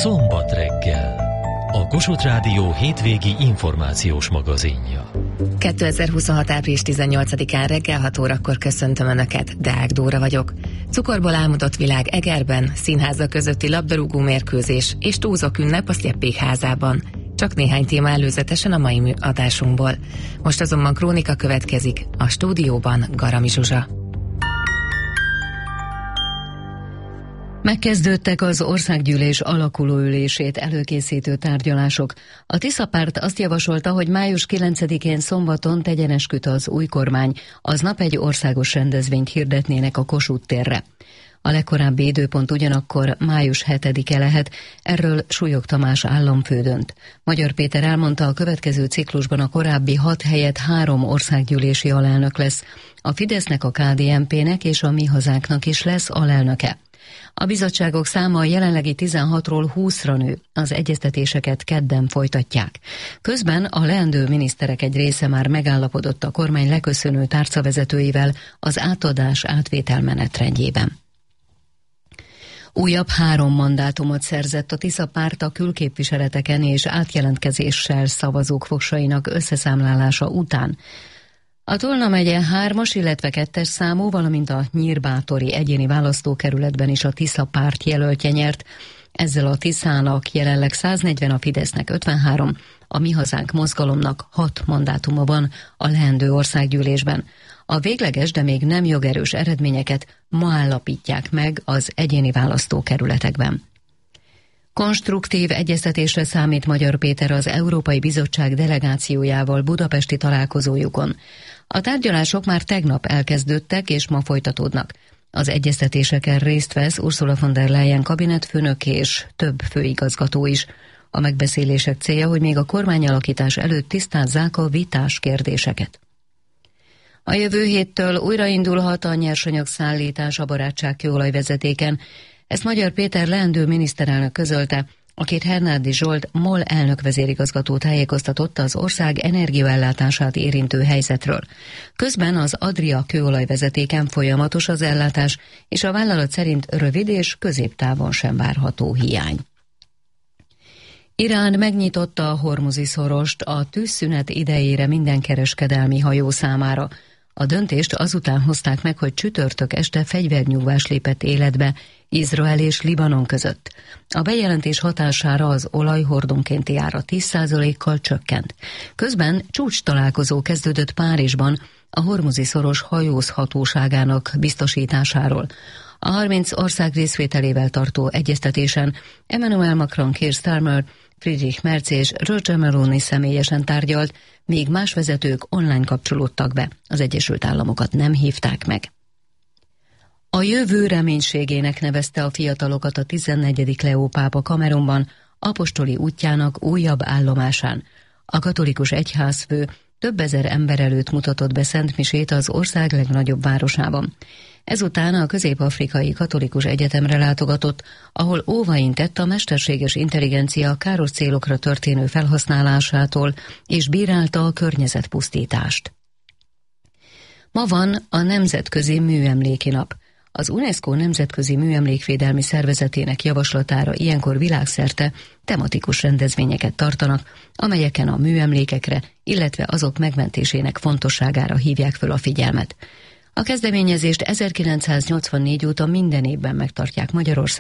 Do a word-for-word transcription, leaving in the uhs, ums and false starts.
Szombat reggel. A Kossuth Rádió hétvégi információs magazinja. kétezer-huszonhat. április tizennyolcadikán reggel hat órakor köszöntöm Önöket, Deák Dóra vagyok. Cukorból álmodott világ Egerben, színházak közötti labdarúgó mérkőzés és túlzok ünnep a Sztyeppék házában. Csak néhány téma előzetesen a mai adásunkból. Most azonban krónika következik, a stúdióban Garami Zsuzsa. Megkezdődtek az országgyűlés alakulóülését előkészítő tárgyalások. A Tisza-párt azt javasolta, hogy május kilencedikén szombaton tegyen esküt az új kormány, aznap egy országos rendezvényt hirdetnének a Kossuth térre. A legkorábbi időpont ugyanakkor május hetedike lehet, erről Súlyog Tamás államfő dönt. Magyar Péter elmondta, a következő ciklusban a korábbi hat helyett három országgyűlési alelnök lesz. A Fidesznek, a ká dé en pének és a Mi Hazánknak is lesz alelnöke. A bizottságok száma a jelenlegi tizenhatról húszra nő, az egyeztetéseket kedden folytatják. Közben a leendő miniszterek egy része már megállapodott a kormány leköszönő tárcavezetőivel az átadás átvétel menetrendjében. Újabb három mandátumot szerzett a Tisza-párt a külképviseleteken és átjelentkezéssel szavazók voksainak összeszámlálása után. A Tolna megye hármas, illetve kettes számú, valamint a Nyírbátori egyéni választókerületben is a Tisza-párt jelöltje nyert. Ezzel a Tiszának jelenleg száznegyven, a Fidesznek ötvenhárom, a Mi Hazánk mozgalomnak hat mandátuma van a leendő országgyűlésben. A végleges, de még nem jogerős eredményeket ma állapítják meg az egyéni választókerületekben. Konstruktív egyeztetésre számít Magyar Péter az Európai Bizottság delegációjával budapesti találkozójukon. A tárgyalások már tegnap elkezdődtek és ma folytatódnak. Az egyeztetéseken részt vesz Ursula von der Leyen kabinetfőnök és több főigazgató is. A megbeszélések célja, hogy még a kormányalakítás előtt tisztázzák a vitás kérdéseket. A jövő héttől újraindulhat a nyersanyagszállítás a barátságkőolajvezetéken. Ezt Magyar Péter leendő miniszterelnök közölte, akit Hernádi Zsolt MOL elnök vezérigazgató tájékoztatott az ország energiaellátását érintő helyzetről. Közben az Adria kőolajvezetéken folyamatos az ellátás, és a vállalat szerint rövid és középtávon sem várható hiány. Irán megnyitotta a Hormuzi szorost a tűzszünet idejére minden kereskedelmi hajó számára. A döntést azután hozták meg, hogy csütörtök este fegyvernyugvás lépett életbe Izrael és Libanon között. A bejelentés hatására az olaj hordonkénti ára tíz százalékkal csökkent. Közben csúcs találkozó kezdődött Párizsban a Hormuzi szoros hajózhatóságának biztosításáról. A harminc ország részvételével tartó egyeztetésen Emmanuel Macron, Keir Starmer, Friedrich Merz és Giorgia Meloni személyesen tárgyalt, míg más vezetők online kapcsolódtak be. Az Egyesült Államokat nem hívták meg. A jövő reménységének nevezte a fiatalokat a tizennegyedik Leó pápa Kamerunban, apostoli útjának újabb állomásán. A katolikus egyházfő több ezer ember előtt mutatott be szentmisét az ország legnagyobb városában. Ezután a Közép-afrikai Katolikus Egyetemre látogatott, ahol óvaintett a mesterséges intelligencia káros célokra történő felhasználásától, és bírálta a környezetpusztítást. Ma van a Nemzetközi Műemléki Nap. Az UNESCO Nemzetközi Műemlékvédelmi Szervezetének javaslatára ilyenkor világszerte tematikus rendezvényeket tartanak, amelyeken a műemlékekre, illetve azok megmentésének fontosságára hívják föl a figyelmet. A kezdeményezést ezerkilencszáznyolcvannégy óta minden évben megtartják Magyarországon.